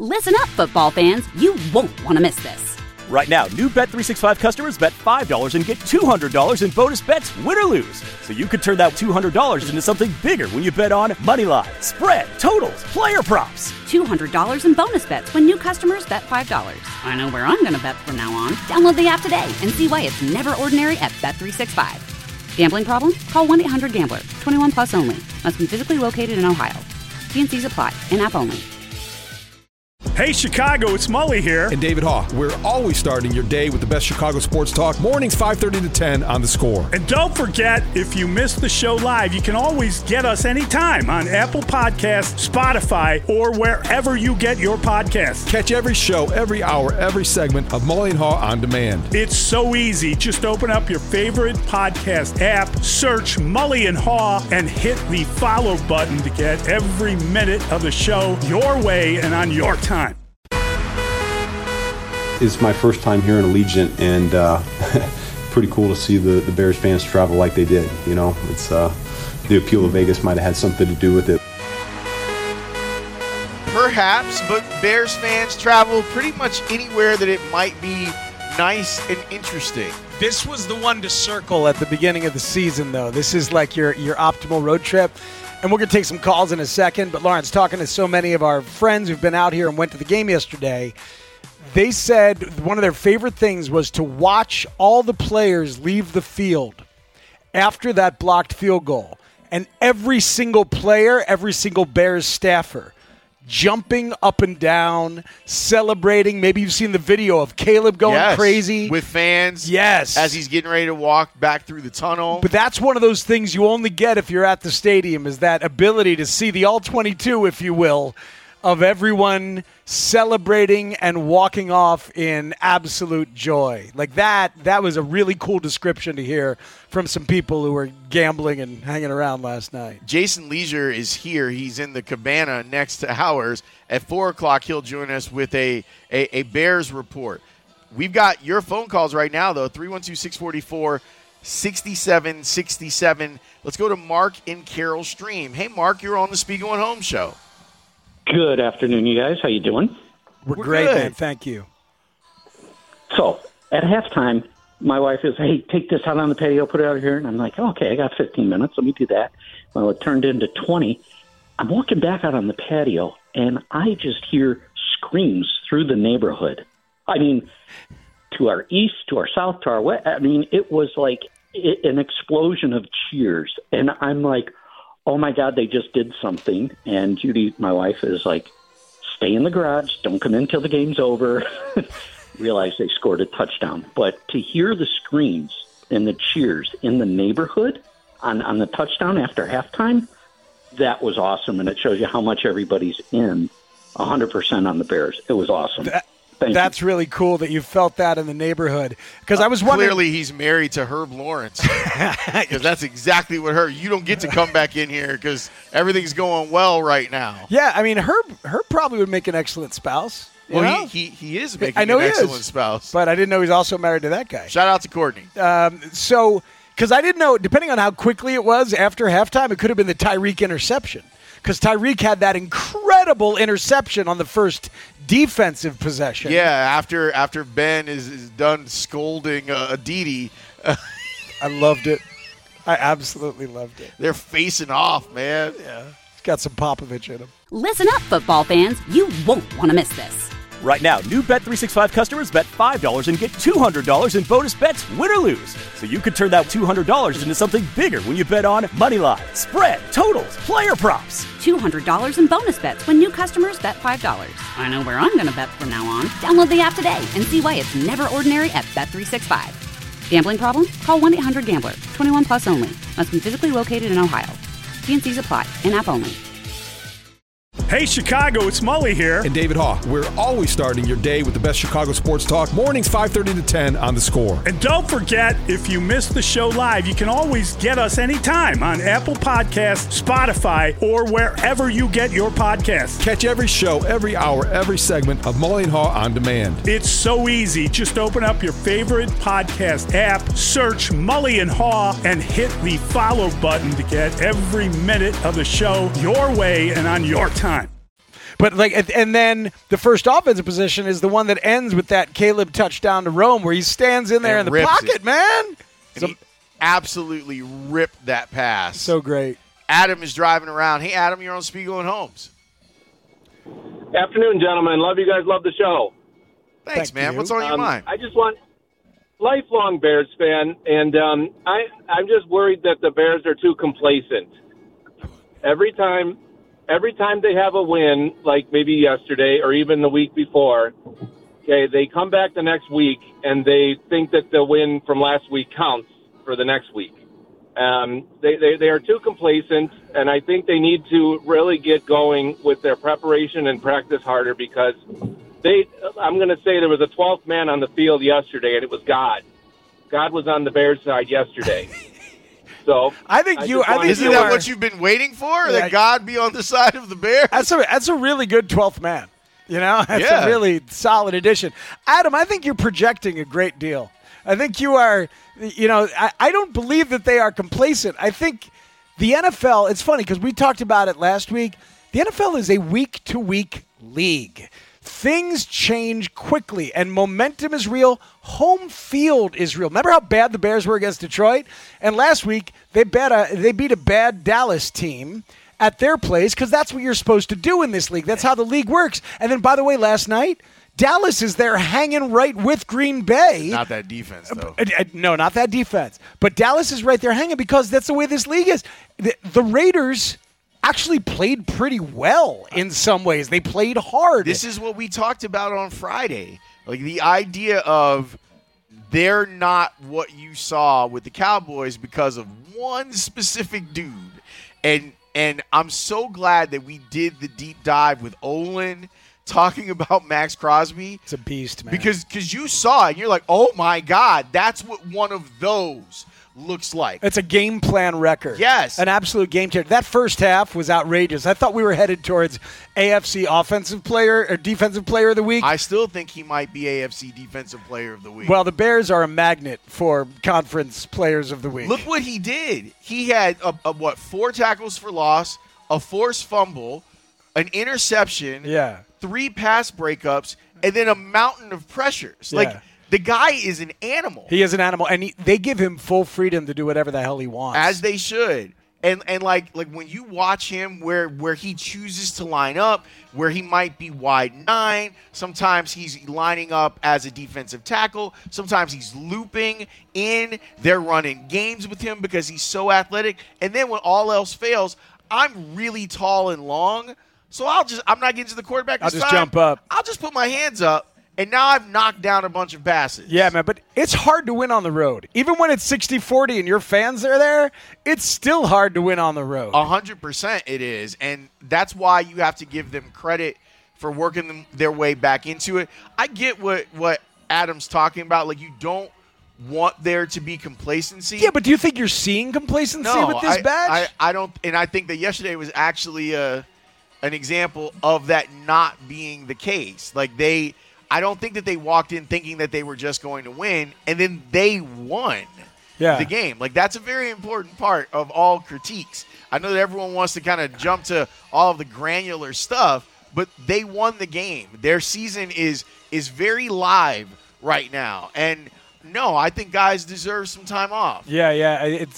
Listen up, football fans. You won't want to miss this. Right now, new Bet365 customers bet $5 and get $200 in bonus bets, win or lose. So you could turn that $200 into something bigger when you bet on moneyline, spread, totals, player props. $200 in bonus bets when new customers bet $5. I know where I'm going to bet from now on. Download the app today and see why it's never ordinary at Bet365. Gambling problem? Call 1-800-GAMBLER. 21 plus only. Must be physically located in Ohio. T&Cs apply. In-app only. Hey, Chicago, it's Mully here. And David Haugh. We're always starting your day with the best Chicago sports talk. Mornings 5:30 to 10 on The Score. And don't forget, if you miss the show live, you can always get us anytime on Apple Podcasts, Spotify, or wherever you get your podcasts. Catch every show, every hour, every segment of Mully and Haugh on demand. It's so easy. Just open up your favorite podcast app, search Mully and Haugh, and hit the follow button to get every minute of the show your way and on your time. It's my first time here in Allegiant, and pretty cool to see the Bears fans travel like they did. You know, it's the appeal of Vegas might have had something to do with it. Perhaps, but Bears fans travel pretty much anywhere that it might be nice and interesting. This was the one to circle at the beginning of the season, though. This is like your optimal road trip. And we're going to take some calls in a second. But, Lawrence, talking to so many of our friends who've been out here and went to the game yesterday, they said one of their favorite things was to watch all the players leave the field after that blocked field goal. And every single player, every single Bears staffer, jumping up and down, celebrating. Maybe you've seen the video of Caleb going crazy. With fans. Yes. As he's getting ready to walk back through the tunnel. But that's one of those things you only get if you're at the stadium, is that ability to see the all-22, if you will, of everyone celebrating and walking off in absolute joy. Like that was a really cool description to hear from some people who were gambling and hanging around last night. Jason Leisure is here. He's in the cabana next to ours. At 4 o'clock, he'll join us with a Bears report. We've got your phone calls right now, though, 312-644-6767. Let's go to Mark in Carroll Stream. Hey, Mark, you're on the Spiegel and Holmes show. Good afternoon, you guys. How you doing? We're great, good. man. Thank you. So, at halftime, my wife is, hey, take this out on the patio, put it out here. And I'm like, okay, I got 15 minutes. Let me do that. Well, it turned into 20. I'm walking back out on the patio, and I just hear screams through the neighborhood. I mean, to our east, to our south, to our west. I mean, it was like an explosion of cheers. And I'm like, oh, my God, they just did something. And Judy, my wife, is like, stay in the garage. Don't come in till the game's over. Realize they scored a touchdown. But to hear the screams and the cheers in the neighborhood on the touchdown after halftime, that was awesome. And it shows you how much everybody's in 100% on the Bears. It was awesome. That's really cool that you felt that in the neighborhood. Because I was wondering. Clearly, he's married to Herb Lawrence. Because that's exactly what Herb. You don't get to come back in here because everything's going well right now. Yeah, I mean, Herb probably would make an excellent spouse. Well, he is making an excellent spouse. But I didn't know he's also married to that guy. Shout out to Courtney. Because I didn't know, depending on how quickly it was after halftime, it could have been the Tyreek interception. Because Tyreek had that incredible interception on the first defensive possession. Yeah, after Ben is done scolding Aditi. I loved it. I absolutely loved it. They're facing off, man. Yeah, it's got some Popovich in him. Listen up, football fans. You won't want to miss this. Right now, new Bet365 customers bet $5 and get $200 in bonus bets, win or lose. So you could turn that $200 into something bigger when you bet on moneyline, spread, totals, player props. $200 in bonus bets when new customers bet $5. I know where I'm going to bet from now on. Download the app today and see why it's never ordinary at Bet365. Gambling problem? Call 1-800-GAMBLER. 21 plus only. Must be physically located in Ohio. T&Cs apply. In-app only. Hey, Chicago, it's Mully here. And David Haugh. We're always starting your day with the best Chicago sports talk. Mornings 5:30 to 10 on The Score. And don't forget, if you miss the show live, you can always get us anytime on Apple Podcasts, Spotify, or wherever you get your podcasts. Catch every show, every hour, every segment of Mully and Haugh on demand. It's so easy. Just open up your favorite podcast app, search Mully and Haugh, and hit the follow button to get every minute of the show your way and on your time. But and then the first offensive position is the one that ends with that Caleb touchdown to Rome, where he stands in there in the pocket, man. And he absolutely ripped that pass. So great. Adam is driving around. Hey, Adam, you're on Spiegel and Holmes. Afternoon, gentlemen. Love you guys. Love the show. Thanks, man. What's on your mind? I just want lifelong Bears fan, and I'm just worried that the Bears are too complacent. Every time they have a win, like maybe yesterday or even the week before, okay, they come back the next week and they think that the win from last week counts for the next week. They are too complacent, and I think they need to really get going with their preparation and practice harder because I'm going to say there was a 12th man on the field yesterday, and it was God. God was on the Bears' side yesterday. So isn't that what you've been waiting for? Yeah, that God be on the side of the Bears? That's a really good 12th man. That's a really solid addition. Adam, I think you're projecting a great deal. I think you are, I don't believe that they are complacent. I think the NFL, it's funny because we talked about it last week. The NFL is a week-to-week league. Things change quickly, and momentum is real. Home field is real. Remember how bad the Bears were against Detroit? And last week, they beat a bad Dallas team at their place because that's what you're supposed to do in this league. That's how the league works. And then, by the way, last night, Dallas is there hanging right with Green Bay. Not that defense, though. No, not that defense. But Dallas is right there hanging because that's the way this league is. The Raiders actually played pretty well in some ways. They played hard. This is what we talked about on Friday. Like the idea of they're not what you saw with the Cowboys because of one specific dude. And I'm so glad that we did the deep dive with Olin talking about Max Crosby. It's a beast, man. Because you saw it, and you're like, oh, my God, that's what one of those looks like. It's a game plan record. Yes. An absolute game changer. That first half was outrageous. I thought we were headed towards AFC offensive player or defensive player of the week. I still think he might be AFC defensive player of the week. Well, the Bears are a magnet for conference players of the week. Look what he did. He had, 4 tackles for loss, a forced fumble, an interception, 3 pass breakups, and then a mountain of pressures. Yeah. The guy is an animal. He is an animal, and they give him full freedom to do whatever the hell he wants. As they should. And like when you watch him where he chooses to line up, where he might be wide 9, sometimes he's lining up as a defensive tackle, sometimes he's looping in, they're running games with him because he's so athletic. And then when all else fails, I'm really tall and long, so I'm not getting to the quarterback this time. I'll just jump up. I'll just put my hands up. And now I've knocked down a bunch of passes. Yeah, man, but it's hard to win on the road. Even when it's 60-40 and your fans are there, it's still hard to win on the road. 100% it is. And that's why you have to give them credit for working their way back into it. I get what Adam's talking about. Like, you don't want there to be complacency. Yeah, but do you think you're seeing complacency with this batch? I don't. And I think that yesterday was actually an example of that not being the case. Like, I don't think that they walked in thinking that they were just going to win, and then they won the game. Like, that's a very important part of all critiques. I know that everyone wants to kind of jump to all of the granular stuff, but they won the game. Their season is very live right now. And, no, I think guys deserve some time off. Yeah. It's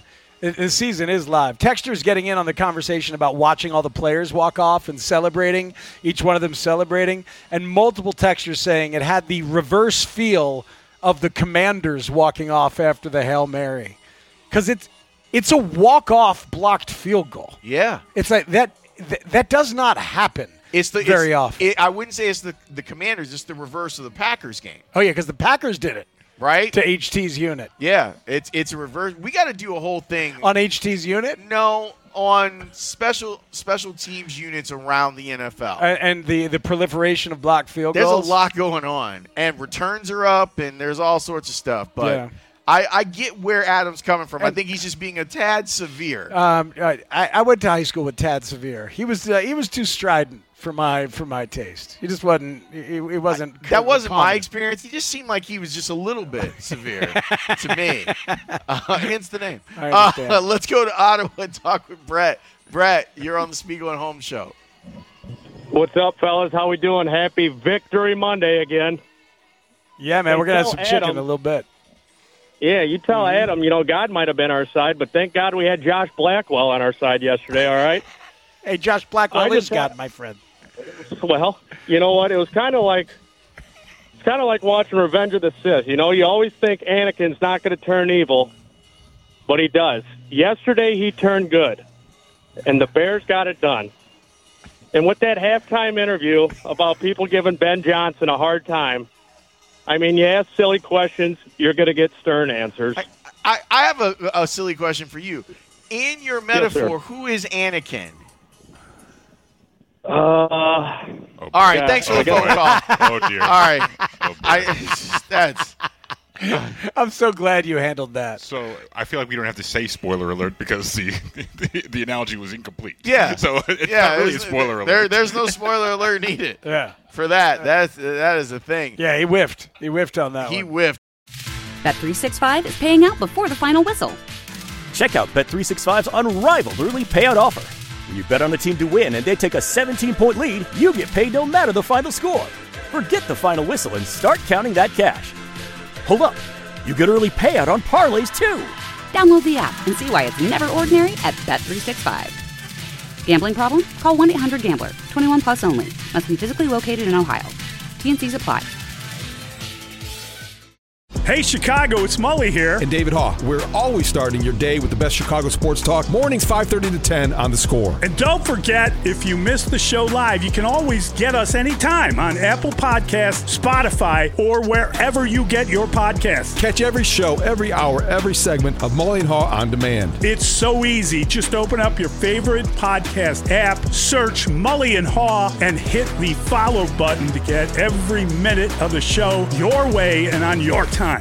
the season is live. Texter's getting in on the conversation about watching all the players walk off and celebrating, each one of them celebrating, and multiple texters saying it had the reverse feel of the Commanders walking off after the Hail Mary. Because it's a walk-off blocked field goal. Yeah. It's like that does not happen very often. I wouldn't say it's the Commanders, it's the reverse of the Packers game. Oh, yeah, because the Packers did it. Right? To HT's unit. Yeah, it's a reverse. We got to do a whole thing. On HT's unit? No, on special teams units around the NFL. And the proliferation of blocked field goals? There's a lot going on. And returns are up, and there's all sorts of stuff. But I get where Adam's coming from. I think he's just being a tad severe. I went to high school with Tad Severe. He was too strident for my taste. He just wasn't. He wasn't. That wasn't my experience. He just seemed like he was just a little bit severe to me. Hence the name. Let's go to Ottawa and talk with Brett. Brett, you're on the Spiegel and Holmes show. What's up, fellas? How we doing? Happy Victory Monday again. Yeah, man, we're going to have some chicken in a little bit. Yeah, you tell Adam, God might have been our side, but thank God we had Josh Blackwell on our side yesterday, all right? Hey, Josh Blackwell is God, my friend. Well, you know what? It was kind of like watching Revenge of the Sith. You always think Anakin's not going to turn evil, but he does. Yesterday, he turned good, and the Bears got it done. And with that halftime interview about people giving Ben Johnson a hard time, I mean, you ask silly questions, you're going to get stern answers. I have a silly question for you. In your metaphor, yes, who is Anakin? All right, thanks for the phone call. Oh, dear. All right. I'm so glad you handled that. So I feel like we don't have to say spoiler alert because the analogy was incomplete. Yeah. So it's not really a spoiler alert. There's no spoiler alert needed. Yeah. For that. That is a thing. Yeah, he whiffed. He whiffed on that one. He whiffed. Bet365 is paying out before the final whistle. Check out Bet365's unrivaled early payout offer. When you bet on a team to win and they take a 17-point lead, you get paid no matter the final score. Forget the final whistle and start counting that cash. Hold up. You get early payout on parlays, too. Download the app and see why it's never ordinary at Bet365. Gambling problem? Call 1-800-GAMBLER. 21 plus only. Must be physically located in Ohio. T&Cs apply. Hey, Chicago, it's Mully here. And David Haugh. We're always starting your day with the best Chicago sports talk. Mornings 5:30 to 10 on The Score. And don't forget, if you missed the show live, you can always get us anytime on Apple Podcasts, Spotify, or wherever you get your podcasts. Catch every show, every hour, every segment of Mully and Haugh on demand. It's so easy. Just open up your favorite podcast app, search Mully and Haugh, and hit the follow button to get every minute of the show your way and on your time.